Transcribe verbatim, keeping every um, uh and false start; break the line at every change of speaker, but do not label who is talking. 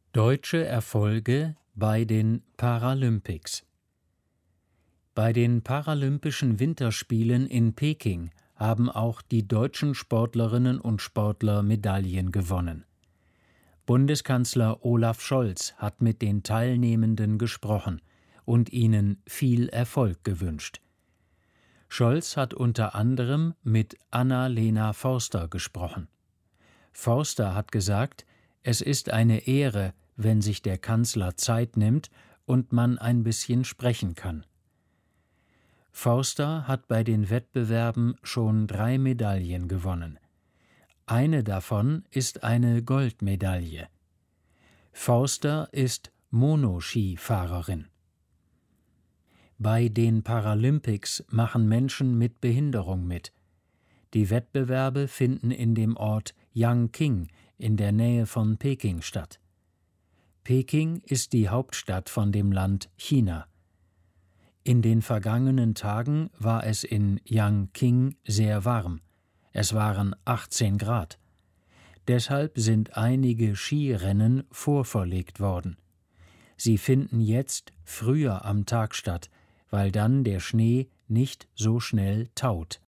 Deutsche Erfolge bei den Paralympics. Bei den Paralympischen Winterspielen in Peking haben auch die deutschen Sportlerinnen und Sportler Medaillen gewonnen. Bundeskanzler Olaf Scholz hat mit den Teilnehmenden gesprochen und ihnen viel Erfolg gewünscht. Scholz hat unter anderem mit Anna-Lena Forster gesprochen. Forster hat gesagt, es ist eine Ehre, wenn sich der Kanzler Zeit nimmt und man ein bisschen sprechen kann. Forster hat bei den Wettbewerben schon drei Medaillen gewonnen. Eine davon ist eine Goldmedaille. Forster ist Monoskifahrerin. Bei den Paralympics machen Menschen mit Behinderung mit. Die Wettbewerbe finden in dem Ort Yangqing in der Nähe von Peking statt. Peking ist die Hauptstadt von dem Land China. In den vergangenen Tagen war es in Yangqing sehr warm. Es waren achtzehn Grad. Deshalb sind einige Skirennen vorverlegt worden. Sie finden jetzt früher am Tag statt, weil dann der Schnee nicht so schnell taut.